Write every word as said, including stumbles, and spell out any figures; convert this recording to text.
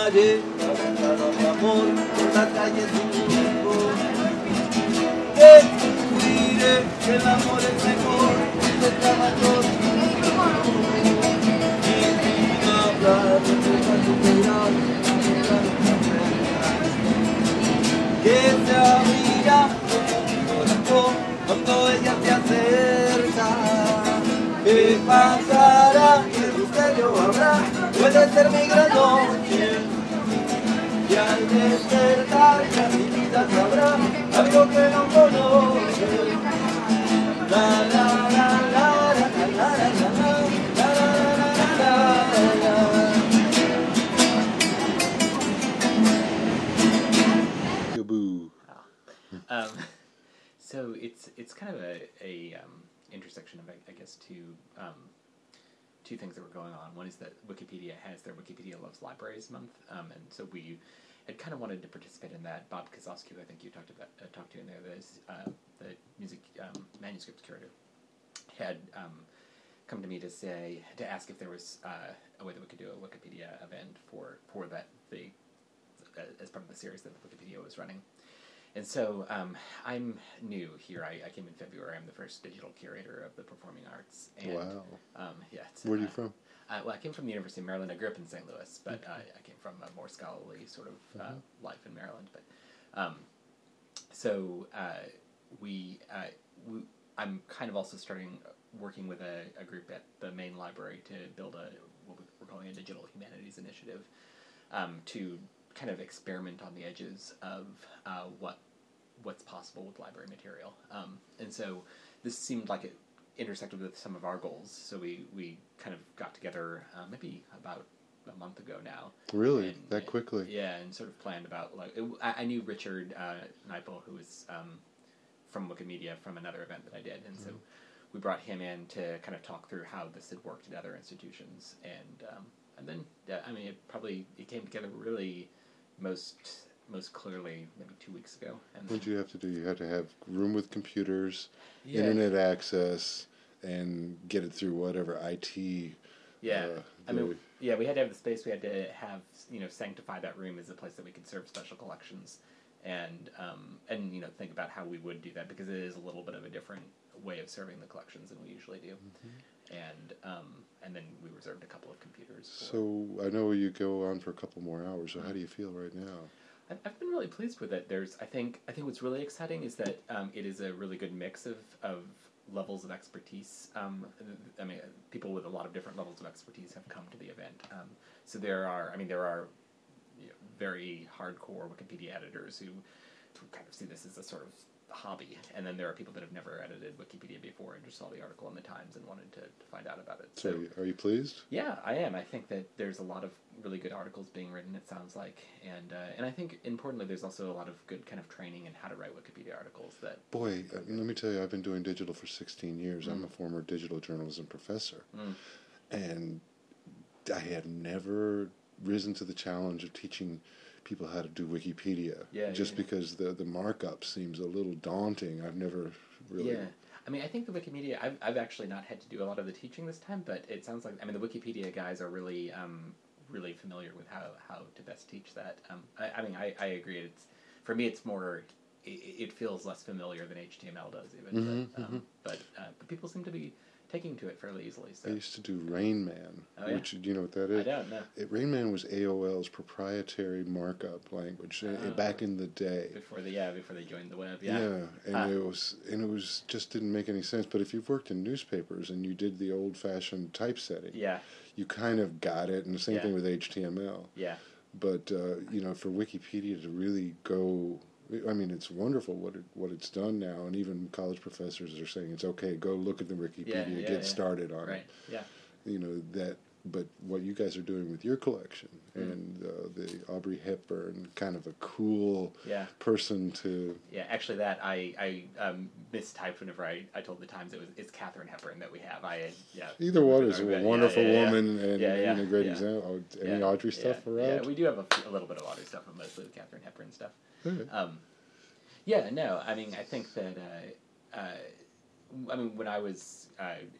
caminaré abrazado de amor por la calle sin rumbo. Descubriré que el amor es mejor que el trabajador. Y sin hablar de nuestra superar, que se abrirá como mi corazón cuando ella se acerca. ¿Qué pasará? ¿Qué misterio habrá? Puede ser mi gran noche. Y al despertar ya mi vida sabrá algo que no conoce. La la la la la la la la la la la la. Gaboo. Um, so it's it's kind of a, a um, intersection of, I, I guess, two um, two things that were going on. One is that Wikipedia has their Wikipedia Loves Libraries month, um, and so we had kind of wanted to participate in that. Bob Kozlowski, I think you talked about uh, talked to in there, the, uh, the music um, manuscripts curator, had um, come to me to say to ask if there was uh, a way that we could do a Wikipedia event for for that the uh, as part of the series that Wikipedia was running. And so um, I'm new here. I, I came in February. I'm the first digital curator of the performing arts. And, Wow. Um, yeah. It's, Where are uh, you from? Uh, well, I came from the University of Maryland. I grew up in Saint Louis, but uh, I came from a more scholarly sort of uh, Mhm. life in Maryland. But um, so uh, we, uh, we, I'm kind of also starting working with a, a group at the main library to build a what we're calling a digital humanities initiative um, to kind of experiment on the edges of uh, what what's possible with library material. Um, and so this seemed like it intersected with some of our goals. So we, we kind of got together uh, maybe about a month ago now. Really? And, That quickly? Yeah, and sort of planned about, like, it, I, I knew Richard uh, Neipel, who was um, from Wikimedia from another event that I did. And so we brought him in to kind of talk through how this had worked at other institutions. And um, and then, yeah, I mean, it probably, it came together really most... most clearly maybe two weeks ago. And What did you have to do? You had to have room with computers, Yeah. internet access, and get it through whatever I T. Yeah, uh, I mean, the- yeah, we had to have the space. We had to have, you know, sanctify that room as a place that we could serve special collections, and um, and you know, think about how we would do that, because it is a little bit of a different way of serving the collections than we usually do. And um, and then we reserved a couple of computers. For, So I know you go on for a couple more hours. So how do you feel right now? I've, I've been really pleased with it. There's, I think, I think what's really exciting is that um, it is a really good mix of, of levels of expertise. Um, I mean, people with a lot of different levels of expertise have come to the event. Um, so there are, I mean, there are you know, very hardcore Wikipedia editors who, who kind of see this as a sort of hobby, and then there are people that have never edited Wikipedia before and just saw the article in the Times and wanted to, to find out about it. So, So, are you, are you pleased? yeah, I am. I think that there's a lot of really good articles being written, it sounds like. And uh, and I think, importantly, there's also a lot of good kind of training in how to write Wikipedia articles that... Boy, I mean, let me tell you, I've been doing digital for sixteen years. I'm Mm. a former digital journalism professor. Mm. And I had never risen to the challenge of teaching people how to do Wikipedia. Yeah, just yeah. because the, the markup seems a little daunting. I've never really... Yeah. I mean, I think the Wikimedia... I've, I've actually not had to do a lot of the teaching this time, but it sounds like... I mean, the Wikipedia guys are really... Um, really familiar with how, how to best teach that. Um, I, I mean, I, I agree. It's for me, it's more. It, it feels less familiar than H T M L does, even. Mhm, but, um, mhm. but uh, but people seem to be taking to it fairly easily. So I used to do Rain Man, Oh, yeah? which, do you know what that I is? don't know. It, Rain Man was A O L's proprietary markup language uh, Oh. back in the day. Before the yeah, before they joined the web. Yeah. and Ah. it was and it was just didn't make any sense. But if you've worked in newspapers and you did the old-fashioned typesetting, Yeah. you kind of got it. And the same Yeah. thing with H T M L. Yeah. But uh, you know, for Wikipedia to really go, I mean, it's wonderful what it what it's done now, and even college professors are saying it's okay. Go look at the Wikipedia, Yeah, yeah, get yeah. started on Right. it. Yeah. You know that. But what you guys are doing with your collection Mm. and uh, the Aubrey Hepburn, kind of a cool Yeah. person to. Yeah, actually, that I I um, mistyped whenever I, I told the Times it was it's Katharine Hepburn that we have. I had, yeah. Either one is a Yeah, wonderful yeah, yeah, yeah. woman and, Yeah, yeah, and a great yeah. example. Oh, any Yeah, Audrey stuff yeah, around? Yeah, we do have a, f- a little bit of Audrey stuff, but mostly the Katharine Hepburn stuff. Okay. Um, yeah, no, I mean, I think that, uh, uh, I mean, when I was uh,